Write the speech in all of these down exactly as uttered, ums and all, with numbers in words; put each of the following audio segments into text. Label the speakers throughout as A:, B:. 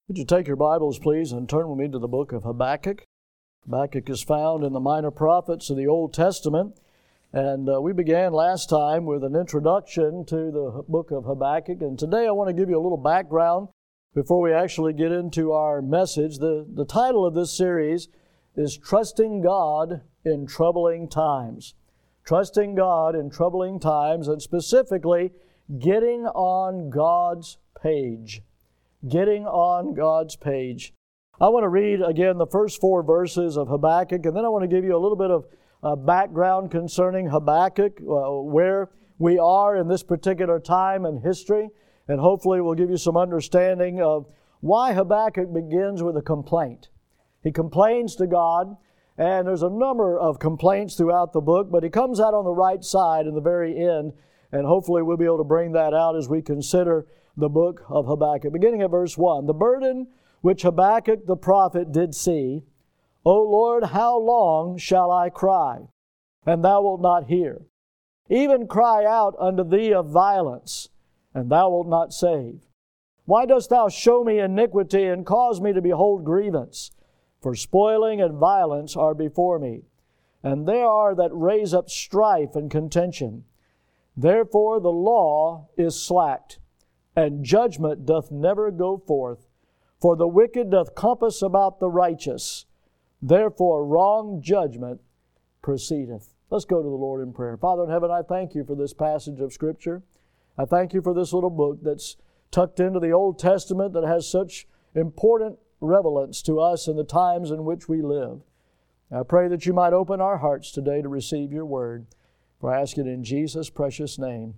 A: Would you take your Bibles, please, and turn with me to the book of Habakkuk? Habakkuk is found in the minor prophets of the Old Testament, and uh, we began last time with an introduction to the book of Habakkuk, and today I want to give you a little background before we actually get into our message. The, the title of this series is Trusting God in Troubling Times. Trusting God in Troubling Times, and specifically, getting on God's page. Getting on God's page. I want to read again the first four verses of Habakkuk, and then I want to give you a little bit of uh, background concerning Habakkuk, uh, where we are in this particular time in history, and hopefully we'll give you some understanding of why Habakkuk begins with a complaint. He complains to God, and there's a number of complaints throughout the book, but he comes out on the right side in the very end, and hopefully we'll be able to bring that out as we consider the book of Habakkuk. Beginning at verse one, the burden which Habakkuk the prophet did see, O Lord, how long shall I cry, and thou wilt not hear? Even cry out unto thee of violence, and thou wilt not save. Why dost thou show me iniquity, and cause me to behold grievance? For spoiling and violence are before me, and there are that raise up strife and contention. Therefore the law is slacked, and judgment doth never go forth. For the wicked doth compass about the righteous. Therefore wrong judgment proceedeth. Let's go to the Lord in prayer. Father in heaven, I thank you for this passage of Scripture. I thank you for this little book that's tucked into the Old Testament that has such important relevance to us in the times in which we live. I pray that you might open our hearts today to receive your word. For I ask it in Jesus' precious name.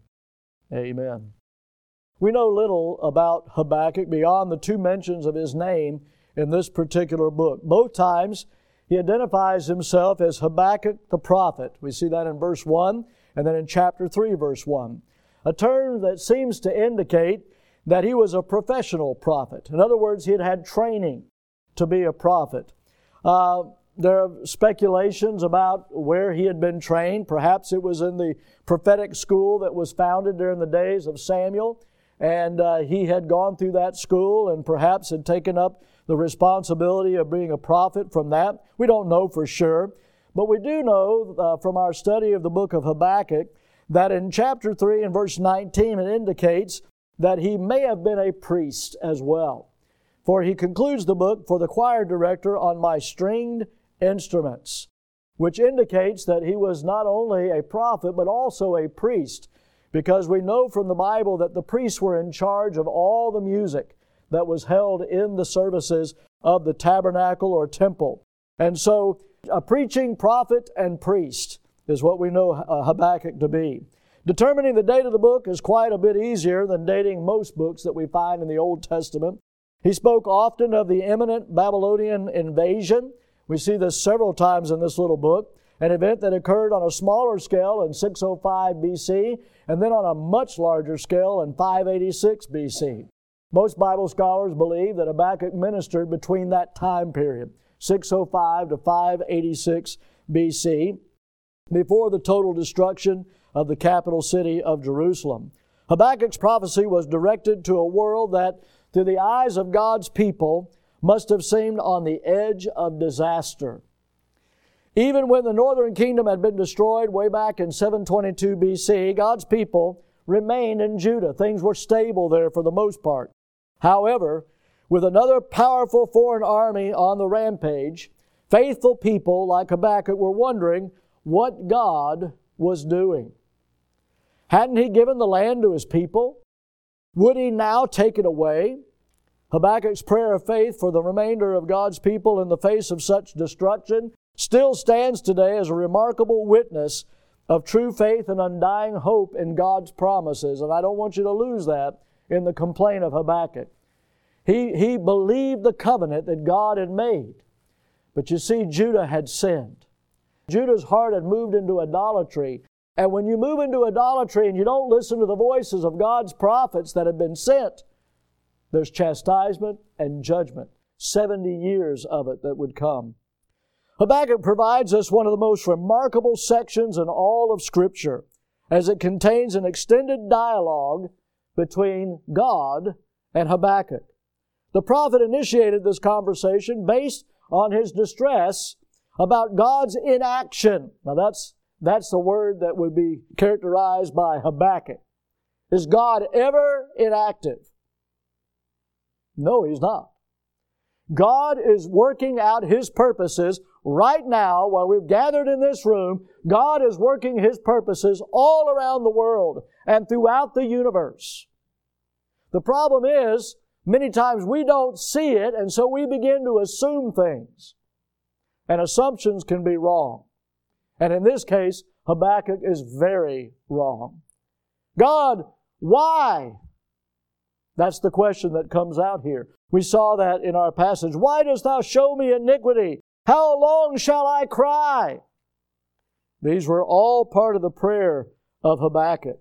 A: Amen. We know little about Habakkuk beyond the two mentions of his name in this particular book. Both times he identifies himself as Habakkuk the prophet. We see that in verse one and then in chapter three, verse one. A term that seems to indicate that he was a professional prophet. In other words, he had had training to be a prophet. Uh, there are speculations about where he had been trained. Perhaps it was in the prophetic school that was founded during the days of Samuel. And uh, he had gone through that school and perhaps had taken up the responsibility of being a prophet from that. We don't know for sure. But we do know uh, from our study of the book of Habakkuk that in chapter three and verse nineteen it indicates that he may have been a priest as well. For he concludes the book, for the choir director on my stringed instruments, which indicates that he was not only a prophet but also a priest. Because we know from the Bible that the priests were in charge of all the music that was held in the services of the tabernacle or temple. And so a preaching prophet and priest is what we know Habakkuk to be. Determining the date of the book is quite a bit easier than dating most books that we find in the Old Testament. He spoke often of the imminent Babylonian invasion. We see this several times in this little book. An event that occurred on a smaller scale in six oh five B C and then on a much larger scale in five eighty-six B C. Most Bible scholars believe that Habakkuk ministered between that time period, six oh five to five eighty-six B C, before the total destruction of the capital city of Jerusalem. Habakkuk's prophecy was directed to a world that, through the eyes of God's people, must have seemed on the edge of disaster. Even when the northern kingdom had been destroyed way back in seven twenty-two B C, God's people remained in Judah. Things were stable there for the most part. However, with another powerful foreign army on the rampage, faithful people like Habakkuk were wondering what God was doing. Hadn't He given the land to His people? Would He now take it away? Habakkuk's prayer of faith for the remainder of God's people in the face of such destruction still stands today as a remarkable witness of true faith and undying hope in God's promises. And I don't want you to lose that in the complaint of Habakkuk. He, he believed the covenant that God had made. But you see, Judah had sinned. Judah's heart had moved into idolatry. And when you move into idolatry and you don't listen to the voices of God's prophets that have been sent, there's chastisement and judgment. seventy years of it that would come. Habakkuk provides us one of the most remarkable sections in all of Scripture, as it contains an extended dialogue between God and Habakkuk. The prophet initiated this conversation based on his distress about God's inaction. Now that's, that's the word that would be characterized by Habakkuk. Is God ever inactive? No, He's not. God is working out His purposes right now while we've gathered in this room. God is working His purposes all around the world and throughout the universe. The problem is, many times we don't see it, and so we begin to assume things. And assumptions can be wrong. And in this case, Habakkuk is very wrong. God, why? That's the question that comes out here. We saw that in our passage. Why dost thou show me iniquity? How long shall I cry? These were all part of the prayer of Habakkuk.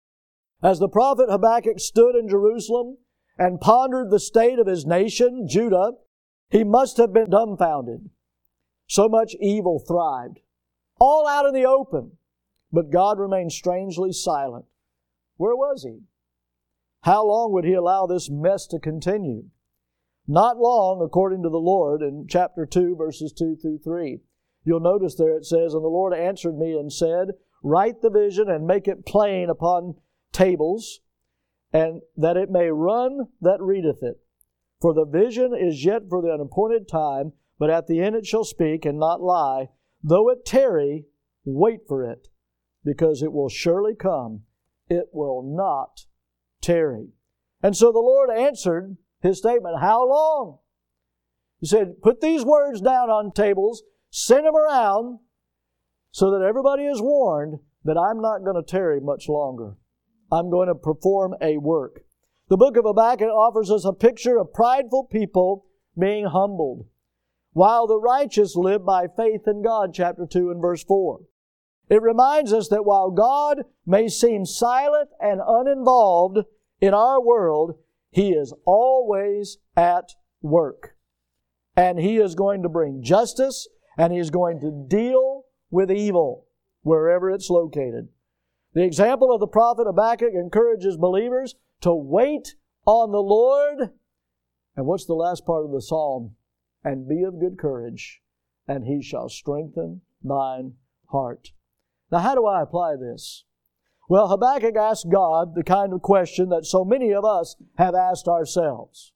A: As the prophet Habakkuk stood in Jerusalem and pondered the state of his nation, Judah, he must have been dumbfounded. So much evil thrived, all out in the open, but God remained strangely silent. Where was He? How long would He allow this mess to continue? Not long, according to the Lord, in chapter two, verses two through three. You'll notice there it says, And the Lord answered me and said, Write the vision and make it plain upon tables, and that it may run that readeth it. For the vision is yet for the unappointed time, but at the end it shall speak and not lie. Though it tarry, wait for it, because it will surely come. It will not tarry. And so the Lord answered His statement, How long? He said, Put these words down on tables, send them around, so that everybody is warned that I'm not going to tarry much longer. I'm going to perform a work. The book of Habakkuk offers us a picture of prideful people being humbled, while the righteous live by faith in God, chapter two and verse four. It reminds us that while God may seem silent and uninvolved in our world, He is always at work. And He is going to bring justice, and He is going to deal with evil wherever it's located. The example of the prophet Habakkuk encourages believers to wait on the Lord. And what's the last part of the psalm? And be of good courage, and He shall strengthen thine heart. Now, how do I apply this? Well, Habakkuk asked God the kind of question that so many of us have asked ourselves.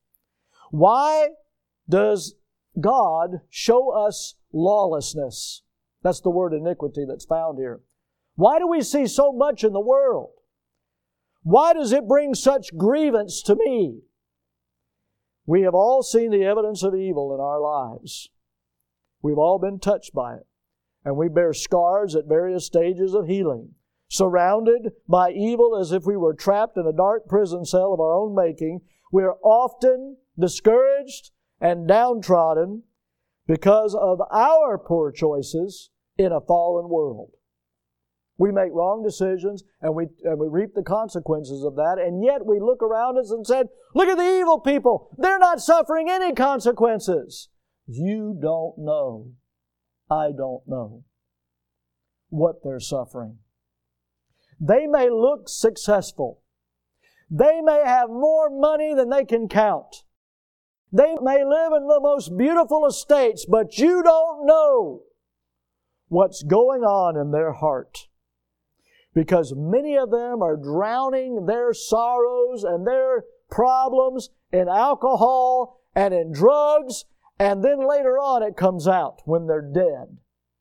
A: Why does God show us lawlessness? That's the word iniquity that's found here. Why do we see so much in the world? Why does it bring such grievance to me? We have all seen the evidence of evil in our lives. We've all been touched by it. And we bear scars at various stages of healing, surrounded by evil as if we were trapped in a dark prison cell of our own making. We are often discouraged and downtrodden because of our poor choices in a fallen world. We make wrong decisions and we, and we reap the consequences of that, and yet we look around us and said, look at the evil people. They're not suffering any consequences. You don't know. I don't know what they're suffering. They may look successful. They may have more money than they can count. They may live in the most beautiful estates, but you don't know what's going on in their heart. Because many of them are drowning their sorrows and their problems in alcohol and in drugs, and then later on it comes out when they're dead.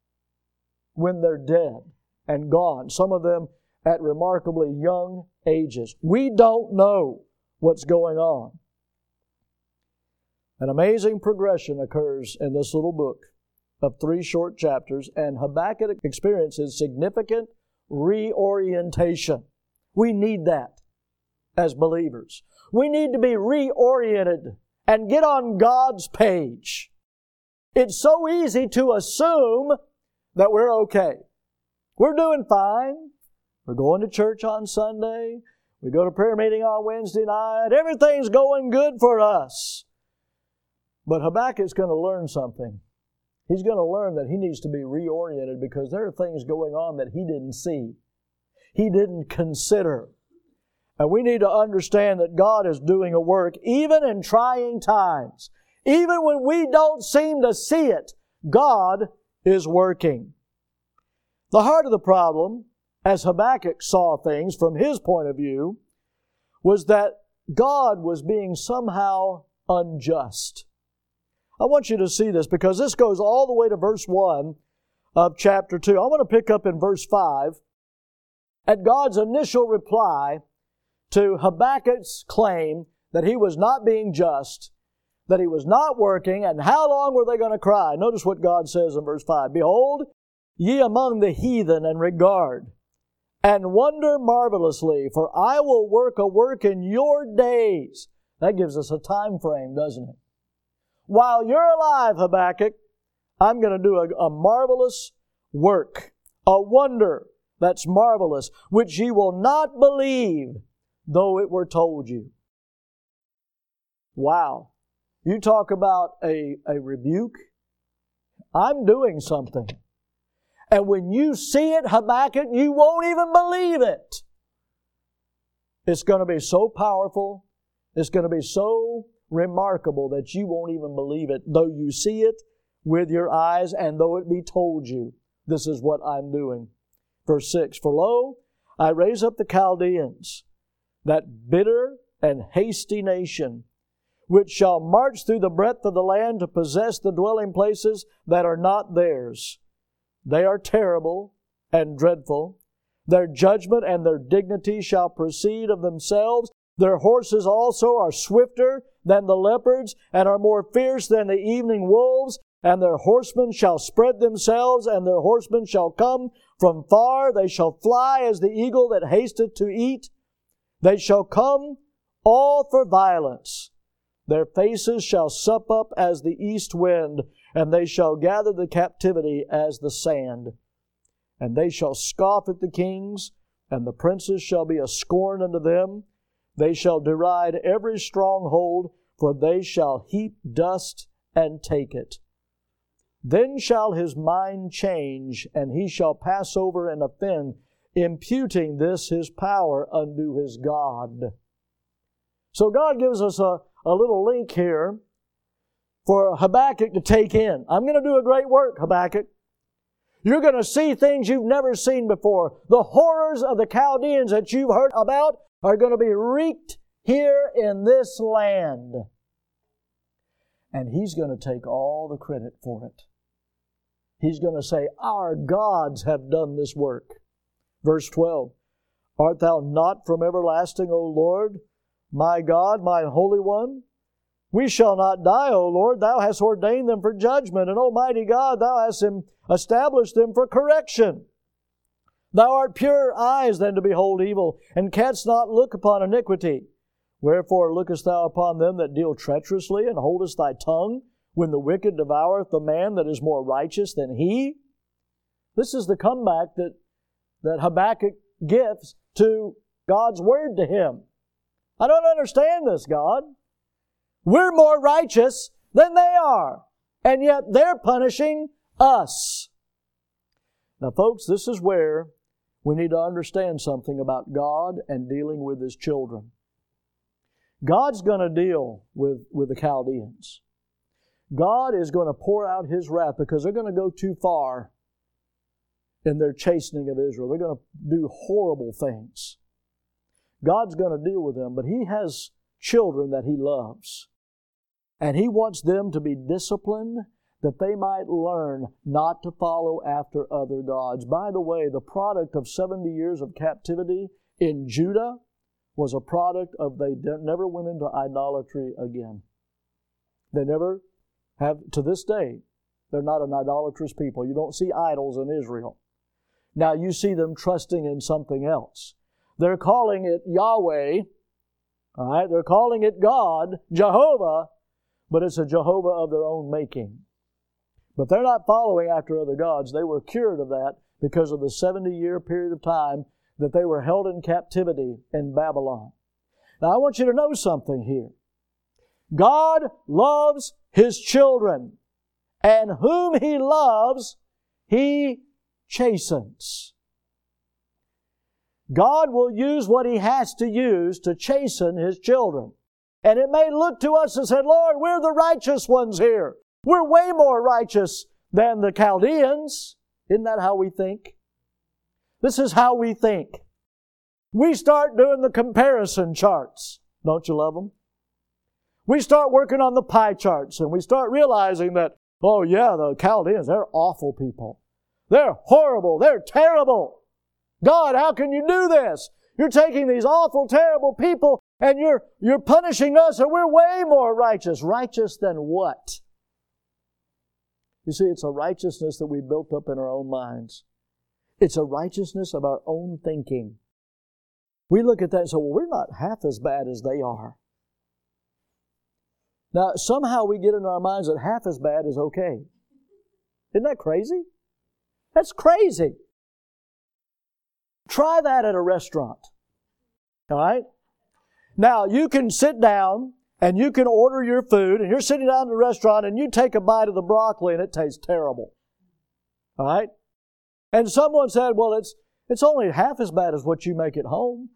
A: When they're dead and gone. Some of them at remarkably young ages. We don't know what's going on. An amazing progression occurs in this little book of three short chapters, and Habakkuk experiences significant reorientation. We need that as believers. We need to be reoriented and get on God's page. It's so easy to assume that we're okay. We're doing fine. We're going to church on Sunday. We go to prayer meeting on Wednesday night. Everything's going good for us. But Habakkuk's going to learn something. He's going to learn that he needs to be reoriented because there are things going on that he didn't see. He didn't consider. And we need to understand that God is doing a work even in trying times. Even when we don't seem to see it, God is working. The heart of the problem, as Habakkuk saw things from his point of view, was that God was being somehow unjust. I want you to see this because this goes all the way to verse one of chapter two. I want to pick up in verse five at God's initial reply to Habakkuk's claim that he was not being just, that he was not working, and how long were they going to cry? Notice what God says in verse five. Behold, ye among the heathen, and regard, and wonder marvelously, for I will work a work in your days. That gives us a time frame, doesn't it? While you're alive, Habakkuk, I'm going to do a, a marvelous work, a wonder that's marvelous, which ye will not believe, though it were told you. Wow. You talk about a, a rebuke. I'm doing something. And when you see it, Habakkuk, you won't even believe it. It's going to be so powerful. It's going to be so remarkable that you won't even believe it, though you see it with your eyes and though it be told you. This is what I'm doing. Verse six, for lo, I raise up the Chaldeans, that bitter and hasty nation, which shall march through the breadth of the land to possess the dwelling places that are not theirs. They are terrible and dreadful. Their judgment and their dignity shall proceed of themselves. Their horses also are swifter than the leopards, and are more fierce than the evening wolves. And their horsemen shall spread themselves, and their horsemen shall come from far. They shall fly as the eagle that hasteth to eat. They shall come all for violence. Their faces shall sup up as the east wind, and they shall gather the captivity as the sand. And they shall scoff at the kings, and the princes shall be a scorn unto them. They shall deride every stronghold, for they shall heap dust and take it. Then shall his mind change, and he shall pass over and offend, imputing this his power unto his God. So God gives us a, a little link here for Habakkuk to take in. I'm going to do a great work, Habakkuk. You're going to see things you've never seen before. The horrors of the Chaldeans that you've heard about are going to be wreaked here in this land. And He's going to take all the credit for it. He's going to say, our gods have done this work. Verse twelve, art thou not from everlasting, O Lord, my God, mine Holy One? We shall not die, O Lord. Thou hast ordained them for judgment, and Almighty God, Thou hast established them for correction. Thou art purer eyes than to behold evil, and canst not look upon iniquity. Wherefore lookest thou upon them that deal treacherously, and holdest thy tongue, when the wicked devoureth the man that is more righteous than he? This is the comeback that, that Habakkuk gives to God's word to him. I don't understand this, God. We're more righteous than they are, and yet they're punishing us. Now, folks, this is where we need to understand something about God and dealing with His children. God's going to deal with, with the Chaldeans. God is going to pour out His wrath because they're going to go too far in their chastening of Israel. They're going to do horrible things. God's going to deal with them, but He has children that He loves. And He wants them to be disciplined that they might learn not to follow after other gods. By the way, the product of seventy years of captivity in Judah was a product of they never went into idolatry again. They never have, to this day, they're not an idolatrous people. You don't see idols in Israel. Now you see them trusting in something else. They're calling it Yahweh, all right? They're calling it God, Jehovah, but it's a Jehovah of their own making. But they're not following after other gods. They were cured of that because of the seventy-year period of time that they were held in captivity in Babylon. Now I want you to know something here. God loves His children, and whom He loves, He chastens. God will use what He has to use to chasten His children. And it may look to us and say, Lord, we're the righteous ones here. We're way more righteous than the Chaldeans. Isn't that how we think? This is how we think. We start doing the comparison charts. Don't you love them? We start working on the pie charts and we start realizing that, oh yeah, the Chaldeans, they're awful people. They're horrible. They're terrible. God, how can you do this? You're taking these awful, terrible people and you're, you're punishing us, and we're way more righteous. Righteous than what? You see, it's a righteousness that we built up in our own minds. It's a righteousness of our own thinking. We look at that and say, well, we're not half as bad as they are. Now, somehow we get in our minds that half as bad is okay. Isn't that crazy? That's crazy. Try that at a restaurant. All right? Now, you can sit down and you can order your food, and you're sitting down in the restaurant and you take a bite of the broccoli and it tastes terrible. All right? And someone said, well, it's it's only half as bad as what you make at home.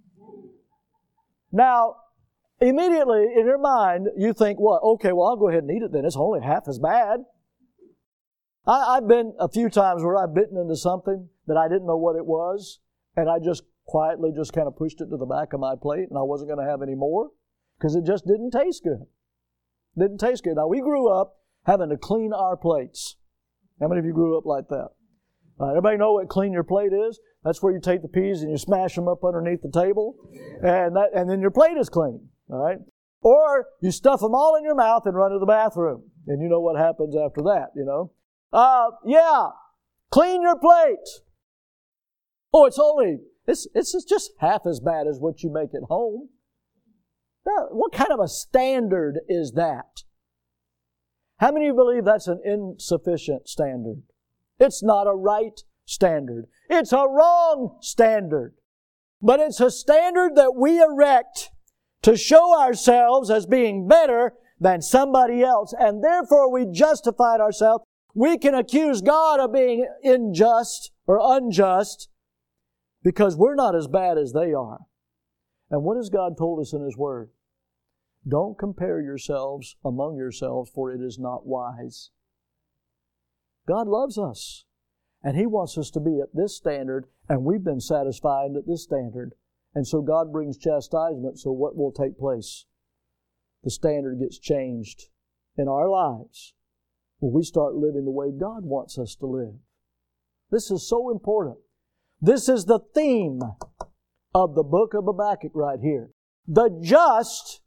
A: Now, immediately in your mind, you think, well, okay, well, I'll go ahead and eat it then. It's only half as bad. I, I've been a few times where I've bitten into something that I didn't know what it was, and I just quietly just kind of pushed it to the back of my plate, and I wasn't going to have any more because it just didn't taste good. Didn't taste good. Now, we grew up having to clean our plates. How many of you grew up like that? Uh, everybody know what clean your plate is? That's where you take the peas and you smash them up underneath the table, and that, and then your plate is clean. All right? Or you stuff them all in your mouth and run to the bathroom, and you know what happens after that, you know. Uh, yeah, clean your plate. Oh, it's only, it's, it's just half as bad as what you make at home. Now, what kind of a standard is that? How many of you believe that's an insufficient standard? It's not a right standard. It's a wrong standard. But it's a standard that we erect to show ourselves as being better than somebody else. And therefore we justified ourselves. We can accuse God of being unjust or unjust because we're not as bad as they are. And what has God told us in His Word? Don't compare yourselves among yourselves, for it is not wise. God loves us, and He wants us to be at this standard, and we've been satisfied at this standard. And so God brings chastisement, so what will take place? The standard gets changed in our lives when we start living the way God wants us to live. This is so important. This is the theme of the book of Habakkuk right here. The just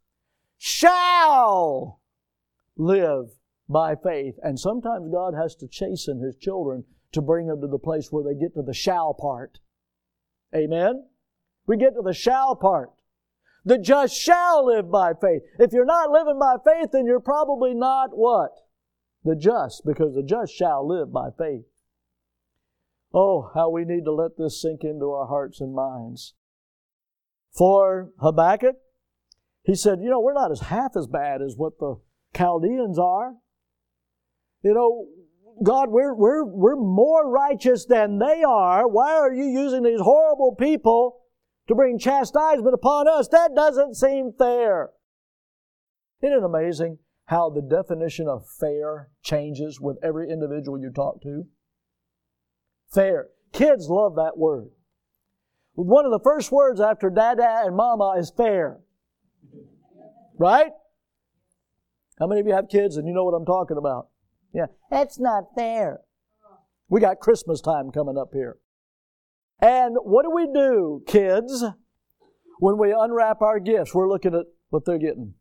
A: shall live by faith. And sometimes God has to chasten His children to bring them to the place where they get to the shall part. Amen? We get to the shall part. The just shall live by faith. If you're not living by faith, then you're probably not what? The just, because the just shall live by faith. Oh, how we need to let this sink into our hearts and minds. For Habakkuk, he said, you know, we're not as half as bad as what the Chaldeans are. You know, God, we're, we're, we're more righteous than they are. Why are you using these horrible people to bring chastisement upon us? That doesn't seem fair. Isn't it amazing how the definition of fair changes with every individual you talk to? Fair. Kids love that word. One of the first words after dada and mama is fair. Right? How many of you have kids and you know what I'm talking about? Yeah. That's not fair. We got Christmas time coming up here. And what do we do, kids, when we unwrap our gifts? We're looking at what they're getting.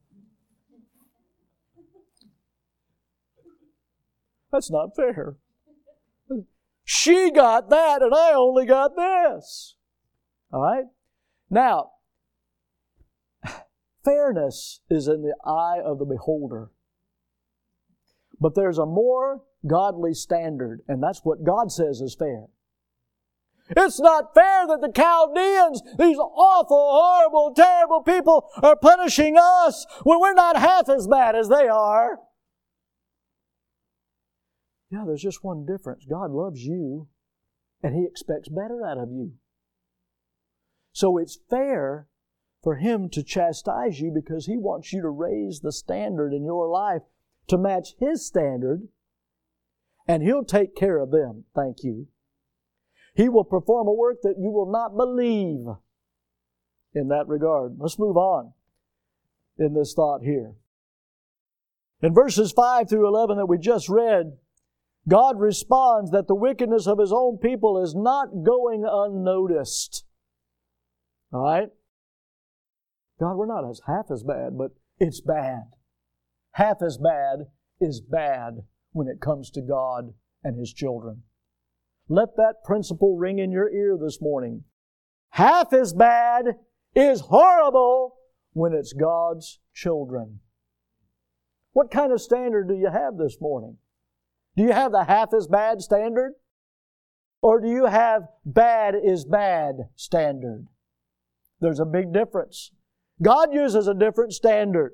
A: That's not fair. She got that and I only got this. All right? Now, fairness is in the eye of the beholder. But there's a more godly standard, and that's what God says is fair. It's not fair that the Chaldeans, these awful, horrible, terrible people, are punishing us when we're not half as bad as they are. Yeah, there's just one difference. God loves you, and He expects better out of you. So it's fair for Him to chastise you because He wants you to raise the standard in your life to match His standard, and He'll take care of them, thank you. He will perform a work that you will not believe in that regard. Let's move on in this thought here. In verses five through eleven that we just read, God responds that the wickedness of His own people is not going unnoticed. All right? God, we're not as half as bad, but it's bad. Half as bad is bad when it comes to God and His children. Let that principle ring in your ear this morning. Half as bad is horrible when it's God's children. What kind of standard do you have this morning? Do you have the half as bad standard? Or do you have bad is bad standard? There's a big difference. God uses a different standard.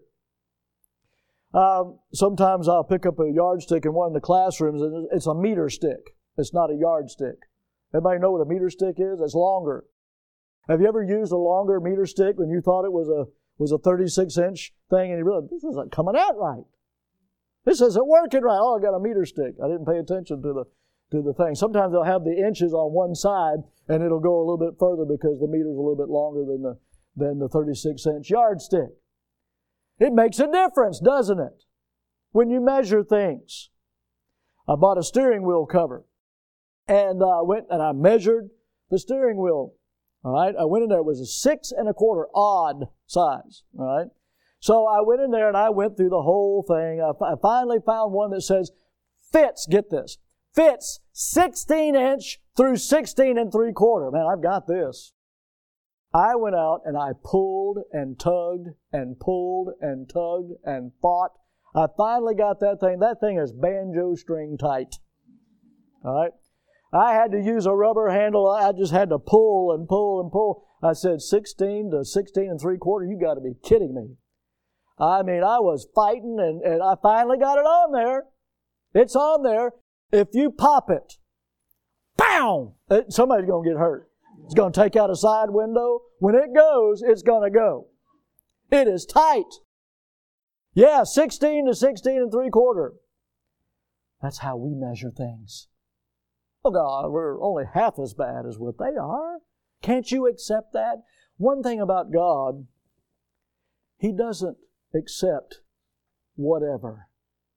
A: Um, sometimes I'll pick up a yardstick in one of the classrooms and it's a meter stick. It's not a yardstick. Everybody know what a meter stick is? It's longer. Have you ever used a longer meter stick when you thought it was a was a thirty-six inch thing and you realized, this isn't coming out right. This isn't working right. Oh, I got a meter stick. I didn't pay attention to the to the thing. Sometimes they'll have the inches on one side and it'll go a little bit further because the meter's a little bit longer than the than the thirty-six inch yardstick. It makes a difference, doesn't it? When you measure things. I bought a steering wheel cover. And I uh, went and I measured the steering wheel. All right. I went in there. It was a six and a quarter odd size. All right. So I went in there and I went through the whole thing. I, I finally found one that says fits, get this, fits sixteen inch through sixteen and three quarter. Man, I've got this. I went out and I pulled and tugged and pulled and tugged and fought. I finally got that thing. That thing is banjo string tight. All right. I had to use a rubber handle. I just had to pull and pull and pull. I said sixteen to sixteen and three quarter. You got to be kidding me. I mean, I was fighting and, and I finally got it on there. It's on there. If you pop it, pow! It, somebody's going to get hurt. It's going to take out a side window. When it goes, it's going to go. It is tight. Yeah, sixteen to sixteen and three quarter. That's how we measure things. Oh God, we're only half as bad as what they are. Can't you accept that? One thing about God, He doesn't accept whatever.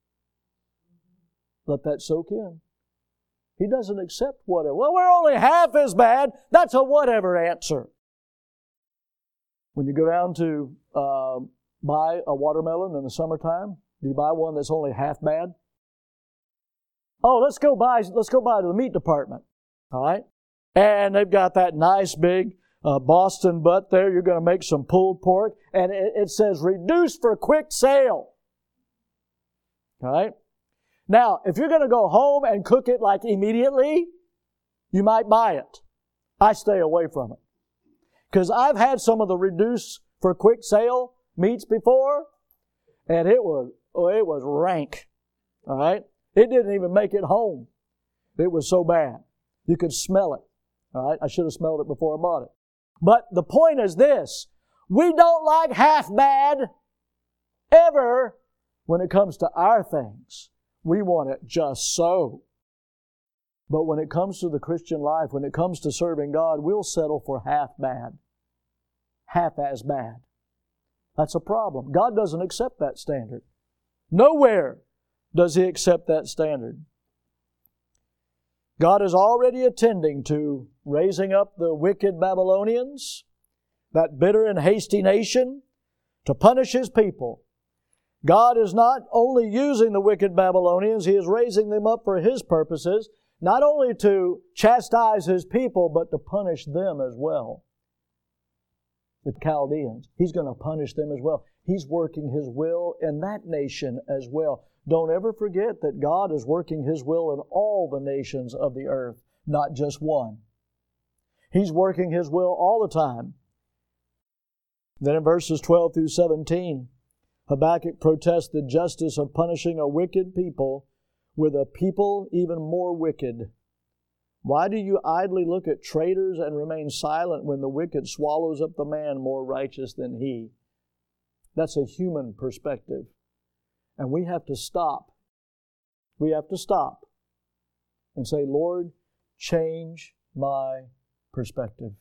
A: Let that soak in. He doesn't accept whatever. Well, we're only half as bad. That's a whatever answer. When you go down to uh, buy a watermelon in the summertime, do you buy one that's only half bad? Oh, let's go buy, let's go buy to the meat department. All right? And they've got that nice big uh, Boston butt there. You're going to make some pulled pork. And it, it says, reduced for quick sale. All right? Now, if you're going to go home and cook it like immediately, you might buy it. I stay away from it. Because I've had some of the reduced for quick sale meats before, and it was, oh, it was rank. All right? It didn't even make it home. It was so bad. You could smell it. All right? I should have smelled it before I bought it. But the point is this. We don't like half bad ever when it comes to our things. We want it just so. But when it comes to the Christian life, when it comes to serving God, we'll settle for half bad. Half as bad. That's a problem. God doesn't accept that standard. Nowhere does He accept that standard. God is already attending to raising up the wicked Babylonians, that bitter and hasty nation, to punish His people. God is not only using the wicked Babylonians, He is raising them up for His purposes, not only to chastise His people, but to punish them as well. The Chaldeans. He's going to punish them as well. He's working His will in that nation as well. Don't ever forget that God is working His will in all the nations of the earth, not just one. He's working His will all the time. Then in verses twelve through seventeen, Habakkuk protests the justice of punishing a wicked people with a people even more wicked. Why do you idly look at traitors and remain silent when the wicked swallows up the man more righteous than he? That's a human perspective. And we have to stop. We have to stop and say, Lord, change my perspective.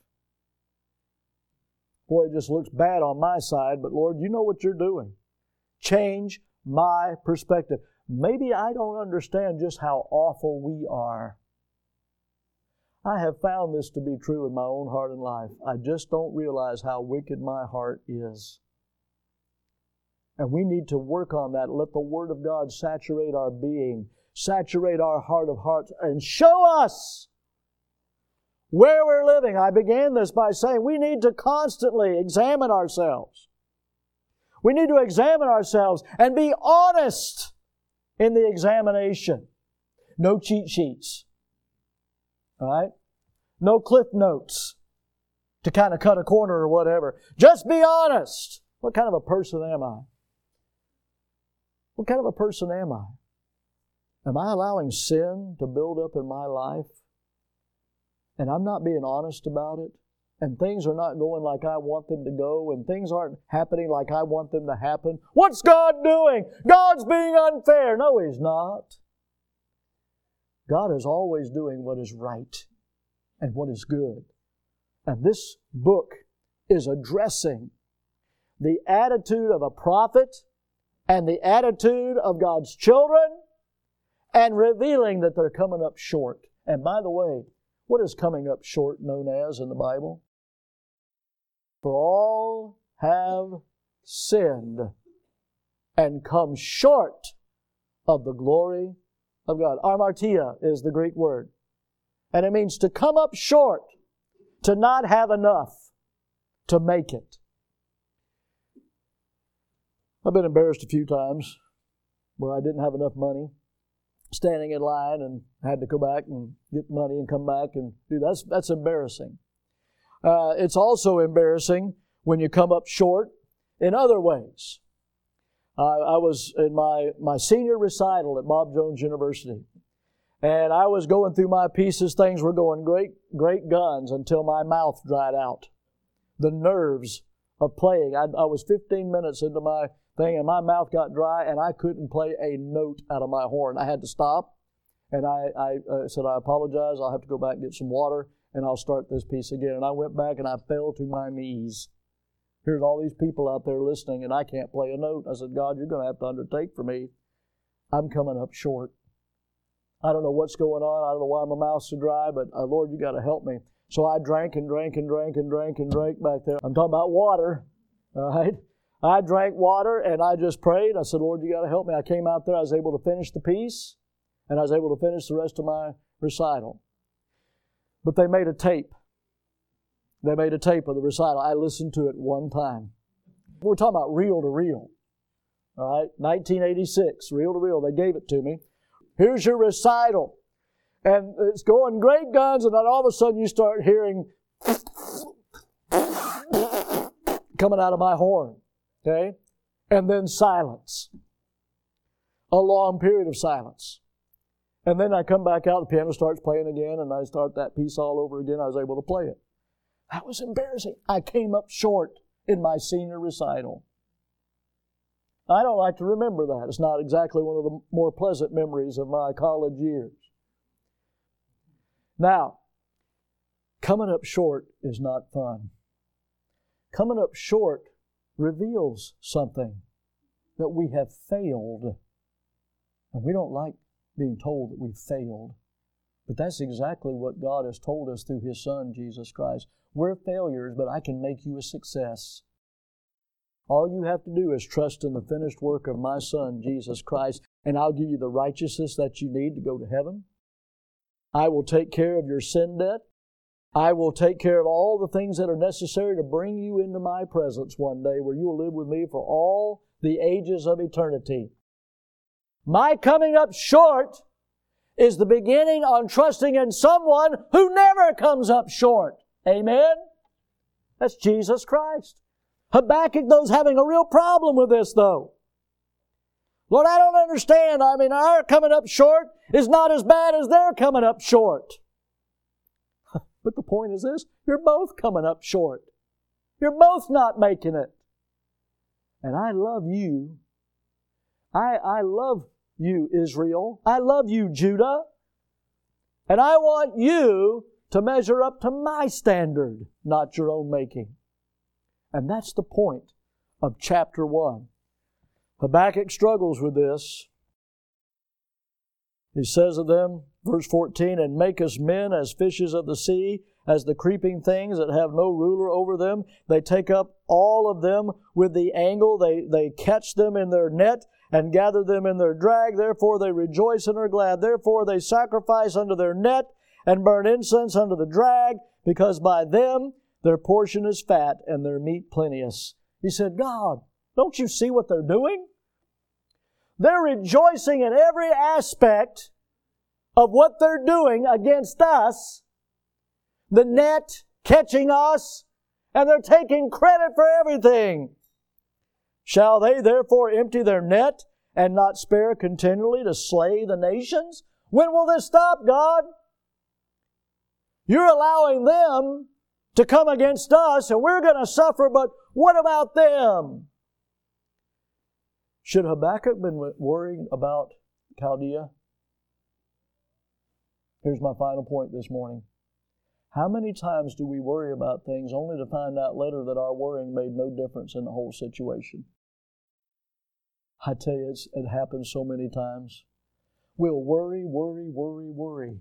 A: Boy, it just looks bad on my side, but Lord, you know what you're doing. Change my perspective. Maybe I don't understand just how awful we are. I have found this to be true in my own heart and life. I just don't realize how wicked my heart is. And we need to work on that. Let the Word of God saturate our being, saturate our heart of hearts, and show us where we're living. I began this by saying we need to constantly examine ourselves. We need to examine ourselves and be honest in the examination. No cheat sheets. All right? No cliff notes to kind of cut a corner or whatever. Just be honest. What kind of a person am I? What kind of a person am I? Am I allowing sin to build up in my life? And I'm not being honest about it? And things are not going like I want them to go, and things aren't happening like I want them to happen. What's God doing? God's being unfair. No, He's not. God is always doing what is right and what is good. And this book is addressing the attitude of a prophet and the attitude of God's children and revealing that they're coming up short. And by the way, what is coming up short known as in the Bible? For all have sinned and come short of the glory of God. Amartia is the Greek word. And it means to come up short, to not have enough to make it. I've been embarrassed a few times where I didn't have enough money, standing in line and had to go back and get money and come back and do that. That's, that's embarrassing. Uh, it's also embarrassing when you come up short in other ways. Uh, I was in my, my senior recital at Bob Jones University, and I was going through my pieces. Things were going great, great guns until my mouth dried out. The nerves of playing. I, I was fifteen minutes into my thing, and my mouth got dry, and I couldn't play a note out of my horn. I had to stop, and I, I uh, said, I apologize. I'll have to go back and get some water, and I'll start this piece again. And I went back, and I fell to my knees. Here's all these people out there listening, and I can't play a note. I said, God, you're going to have to undertake for me. I'm coming up short. I don't know what's going on. I don't know why my mouth's so dry, but uh, Lord, you got to help me. So I drank and drank and drank and drank and drank back there. I'm talking about water, all right? I drank water, and I just prayed. I said, Lord, you got to help me. I came out there. I was able to finish the piece, and I was able to finish the rest of my recital. But they made a tape. They made a tape of the recital. I listened to it one time. We're talking about reel to reel. All right, nineteen eighty-six, reel to reel. They gave it to me. Here's your recital. And it's going great guns, and then all of a sudden you start hearing coming out of my horn. Okay? And then silence. A long period of silence. And then I come back out, the piano starts playing again, and I start that piece all over again. I was able to play it. That was embarrassing. I came up short in my senior recital. I don't like to remember that. It's not exactly one of the more pleasant memories of my college years. Now, coming up short is not fun. Coming up short reveals something, that we have failed. And we don't like being told that we've failed. But that's exactly what God has told us through His Son, Jesus Christ. We're failures, but I can make you a success. All you have to do is trust in the finished work of my Son, Jesus Christ, and I'll give you the righteousness that you need to go to heaven. I will take care of your sin debt. I will take care of all the things that are necessary to bring you into my presence one day where you will live with me for all the ages of eternity. My coming up short is the beginning on trusting in someone who never comes up short. Amen? That's Jesus Christ. Habakkuk, though's having a real problem with this, though. Lord, I don't understand. I mean, our coming up short is not as bad as their coming up short. But the point is this, you're both coming up short. You're both not making it. And I love you. I, I love you, Israel. I love you, Judah. And I want you to measure up to my standard, not your own making. And that's the point of chapter one. Habakkuk struggles with this. He says of them, verse fourteen, and make us men as fishes of the sea, as the creeping things that have no ruler over them. They take up all of them with the angle. They, they catch them in their net and gather them in their drag. Therefore they rejoice and are glad. Therefore they sacrifice unto their net and burn incense unto the drag, because by them their portion is fat and their meat plenteous. He said, God, don't you see what they're doing? They're rejoicing in every aspect of what they're doing against us. The net catching us, and they're taking credit for everything. Shall they therefore empty their net and not spare continually to slay the nations? When will this stop, God? You're allowing them to come against us, and we're going to suffer, but what about them? Should Habakkuk been worrying about Chaldea? Here's my final point this morning. How many times do we worry about things only to find out later that our worrying made no difference in the whole situation? I tell you, it's, it happens so many times. We'll worry, worry, worry, worry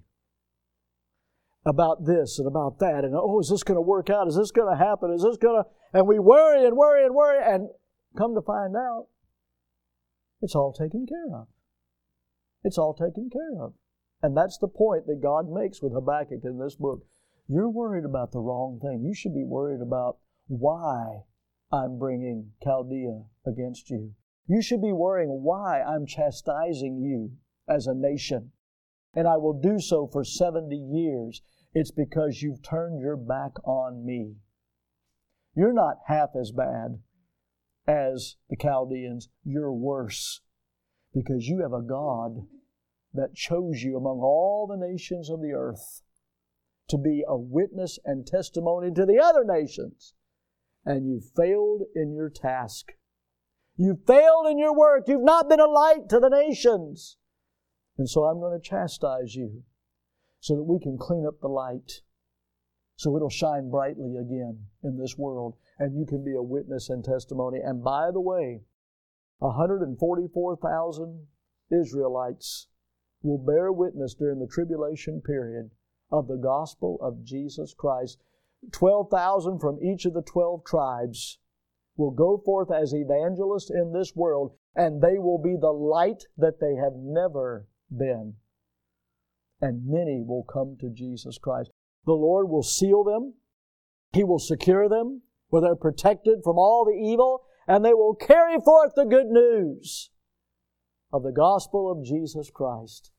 A: about this and about that. And, oh, is this going to work out? Is this going to happen? Is this going to... And we worry and worry and worry, and come to find out, it's all taken care of. It's all taken care of. And that's the point that God makes with Habakkuk in this book. You're worried about the wrong thing. You should be worried about why I'm bringing Chaldea against you. You should be worrying why I'm chastising you as a nation. And I will do so for seventy years. It's because you've turned your back on me. You're not half as bad as the Chaldeans. You're worse, because you have a God that chose you among all the nations of the earth to be a witness and testimony to the other nations. And you failed in your task. You failed in your work. You've not been a light to the nations. And so I'm going to chastise you so that we can clean up the light, so it'll shine brightly again in this world, and you can be a witness and testimony. And by the way, one hundred forty-four thousand Israelites will bear witness during the tribulation period of the gospel of Jesus Christ. twelve thousand from each of the twelve tribes will go forth as evangelists in this world, and they will be the light that they have never been. And many will come to Jesus Christ. The Lord will seal them. He will secure them, where they're protected from all the evil, and they will carry forth the good news of the gospel of Jesus Christ.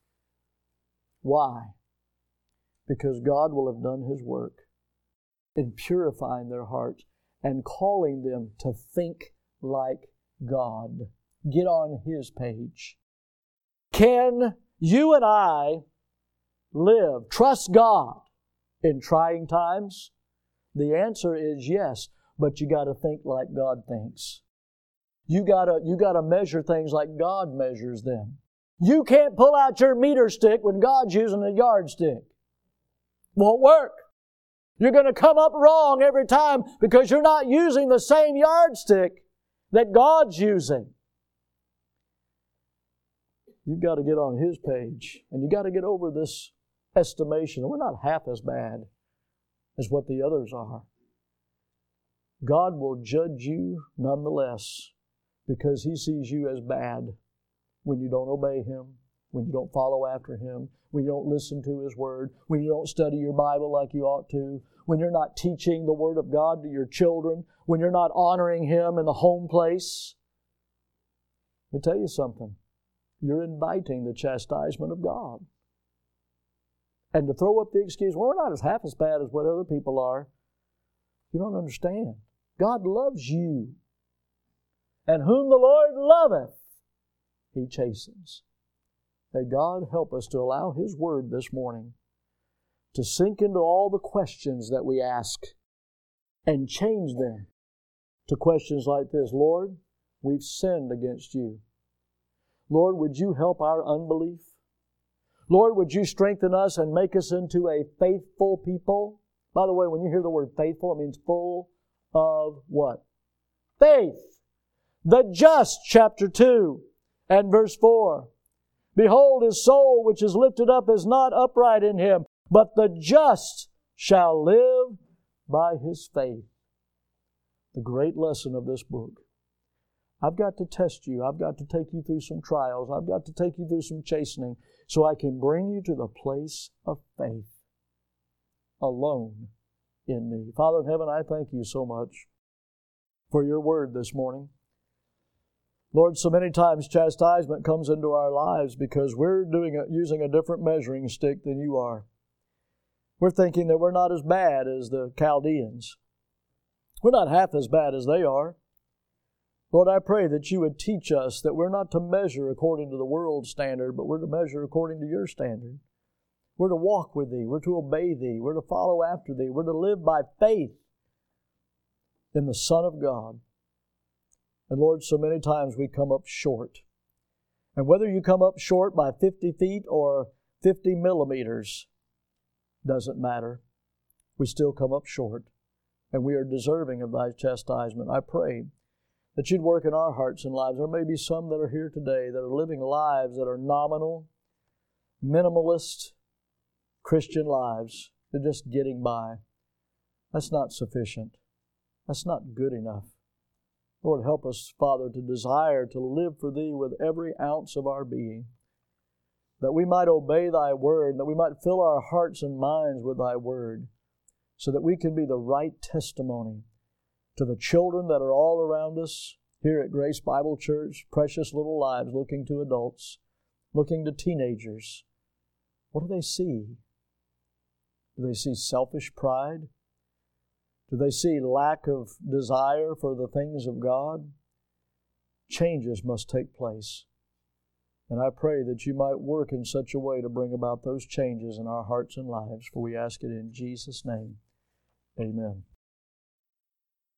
A: Why? Because God will have done His work in purifying their hearts and calling them to think like God. Get on His page. Can you and I live, trust God in trying times? The answer is yes, but you got to think like God thinks. You got to you got to measure things like God measures them. You can't pull out your meter stick when God's using a yardstick. Won't work. You're going to come up wrong every time because you're not using the same yardstick that God's using. You've got to get on His page, and you've got to get over this estimation. We're not half as bad as what the others are. God will judge you nonetheless, because He sees you as bad when you don't obey Him, when you don't follow after Him, when you don't listen to His Word, when you don't study your Bible like you ought to, when you're not teaching the Word of God to your children, when you're not honoring Him in the home place. Let me tell you something. You're inviting the chastisement of God. And to throw up the excuse, well, we're not as half as bad as what other people are. You don't understand. God loves you. And whom the Lord loveth, He chastens. May God help us to allow His Word this morning to sink into all the questions that we ask and change them to questions like this. Lord, we've sinned against you. Lord, would you help our unbelief? Lord, would you strengthen us and make us into a faithful people? By the way, when you hear the word faithful, it means full of what? Faith. The just, chapter two and verse four. Behold, his soul which is lifted up is not upright in him, but the just shall live by his faith. The great lesson of this book. I've got to test you. I've got to take you through some trials. I've got to take you through some chastening so I can bring you to the place of faith alone in me. Father in heaven, I thank you so much for your word this morning. Lord, so many times chastisement comes into our lives because we're doing a, using a different measuring stick than you are. We're thinking that we're not as bad as the Chaldeans. We're not half as bad as they are. Lord, I pray that you would teach us that we're not to measure according to the world's standard, but we're to measure according to your standard. We're to walk with thee. We're to obey thee. We're to follow after thee. We're to live by faith in the Son of God. And Lord, so many times we come up short. And whether you come up short by fifty feet or fifty millimeters, doesn't matter. We still come up short. And we are deserving of thy chastisement. I pray that you'd work in our hearts and lives. There may be some that are here today that are living lives that are nominal, minimalist Christian lives. They're just getting by. That's not sufficient. That's not good enough. Lord, help us, Father, to desire to live for Thee with every ounce of our being, that we might obey Thy Word, that we might fill our hearts and minds with Thy Word, so that we can be the right testimony to the children that are all around us here at Grace Bible Church, precious little lives looking to adults, looking to teenagers. What do they see? Do they see selfish pride? Do they see lack of desire for the things of God? Changes must take place. And I pray that you might work in such a way to bring about those changes in our hearts and lives, for we ask it in Jesus' name. Amen.